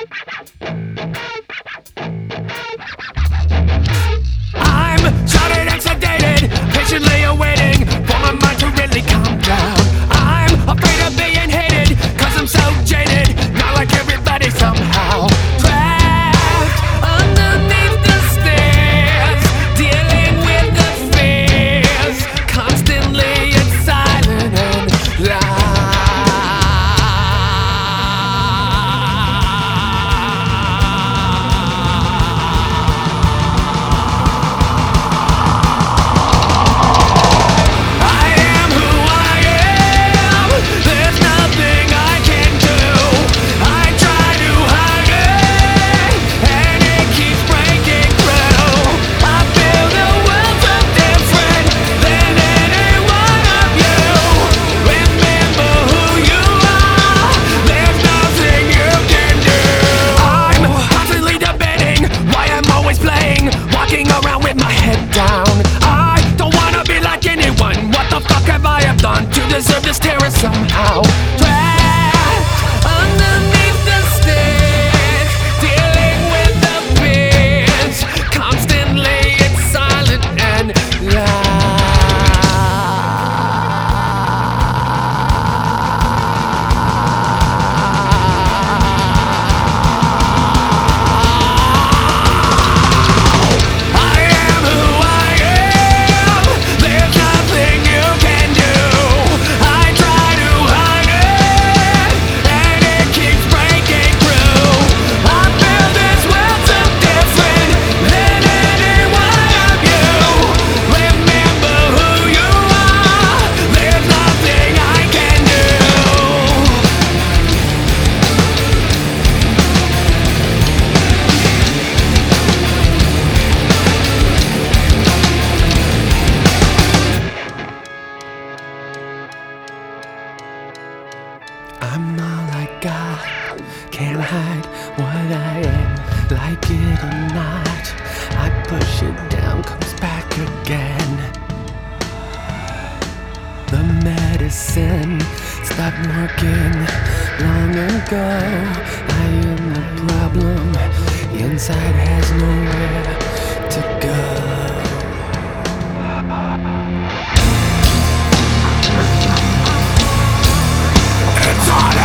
I'm shouted and sedated, patiently awaiting for my mind to really calm down. I'm afraid of being hated, cause I'm so jaded, not like everybody somehow. Trapped underneath the stairs, dealing with the fears, constantly it's silent and loud. Walking around with my head down. I don't wanna be like anyone. What the fuck have I have done to deserve this terror somehow? Trapped underneath the stairs, dealing with the fears, constantly it's silent and loud. I'm all I got, can't hide what I am, like it or not. I push it down, comes back again. The medicine stopped working long ago. I am the problem, inside has nowhere to go. It's on